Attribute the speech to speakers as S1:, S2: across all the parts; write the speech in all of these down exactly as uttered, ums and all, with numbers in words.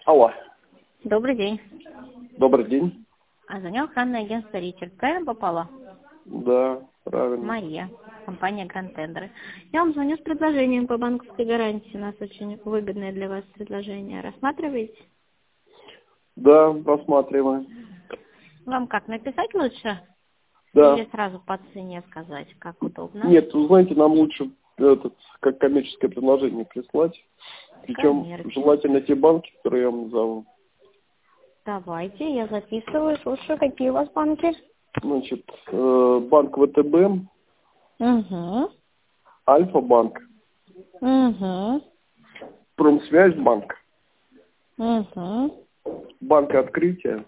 S1: Алло.
S2: Добрый день.
S1: Добрый день.
S2: А звоню охранное агентство Ричард. Правильно попала?
S1: Да, правильно.
S2: Мария, компания Гранд Тендеры. Я вам звоню с предложением по банковской гарантии. У нас очень выгодное для вас предложение. Рассматриваете?
S1: Да, рассматриваем.
S2: Вам как, написать лучше?
S1: Да.
S2: Или сразу по цене сказать, как удобно?
S1: Нет, вы знаете, нам лучше этот, как коммерческое предложение прислать. Причем
S2: Коммерческое.
S1: желательно те банки, которые я вам назову.
S2: Давайте, я записываю. Слушаю, какие у вас банки?
S1: Значит, э, банк ВТБ,
S2: Угу.
S1: Альфа-банк,
S2: Угу.
S1: Промсвязьбанк,
S2: Угу.
S1: Банк Открытия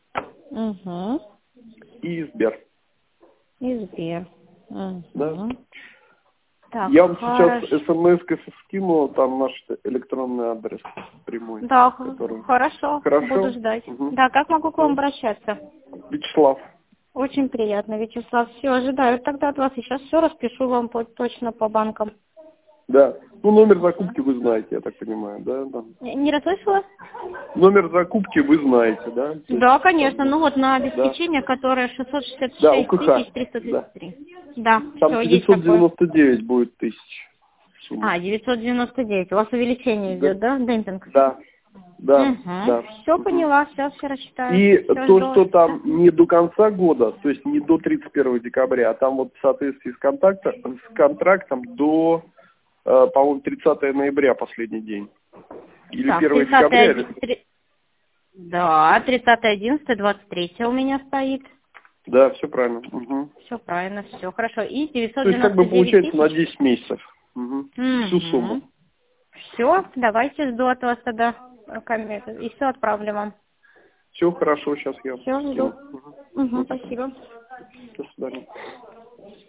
S2: Угу.
S1: и Сбер.
S2: И Сбер. Угу.
S1: Да.
S2: Так,
S1: Я вам
S2: хорошо.
S1: сейчас смс-кой скину, там наш электронный адрес прямой.
S2: Да,
S1: который...
S2: хорошо.
S1: Хорошо?
S2: Буду ждать.
S1: Угу.
S2: Да, как могу к вам обращаться?
S1: Вячеслав.
S2: Очень приятно, Вячеслав. Все, ожидаю тогда от вас. Сейчас все распишу вам по, точно по банкам.
S1: Да. Ну, номер закупки вы знаете, я так понимаю, да? да.
S2: Не, не расслышала?
S1: Номер закупки вы знаете, да? То
S2: Да,
S1: есть,
S2: конечно.
S1: там,
S2: Ну вот на
S1: да.
S2: обеспечение, которое шестьсот шестьдесят
S1: Да,
S2: шесть
S1: УКХ.
S2: тысяч триста тридцать три.
S1: Да.
S2: Да,
S1: Там
S2: все, есть
S1: девятьсот
S2: такое.
S1: девяносто девять будет тысяч. Сумма.
S2: А, девятьсот девяносто девять. У вас увеличение
S1: Да.
S2: идет, да, демпинг?
S1: Да. Да,
S2: Угу.
S1: да.
S2: Все
S1: Угу.
S2: поняла, все, все рассчитаю.
S1: И
S2: Всё,
S1: то,
S2: жду.
S1: что там не до конца года, то есть не до тридцать первого декабря, а там вот в соответствии с, контакта, с контрактом до, э, по-моему, тридцатого ноября последний день. Или
S2: Так,
S1: первого
S2: тридцатое,
S1: декабря.
S2: оди-
S1: Или...
S2: три- да, тридцатое одиннадцатое двадцать третье у меня стоит.
S1: Да, все правильно. Угу.
S2: Все правильно, все хорошо. И девятьсот
S1: То есть как
S2: девяносто
S1: бы
S2: девять
S1: получается на
S2: тысяч.
S1: десять месяцев. Угу. Всю сумму.
S2: Все, давайте жду от вас тогда э, коммент- и все отправлю вам.
S1: Все хорошо, сейчас я
S2: Все, жду.
S1: скину. Угу.
S2: Угу,
S1: Угу.
S2: спасибо.
S1: До свидания.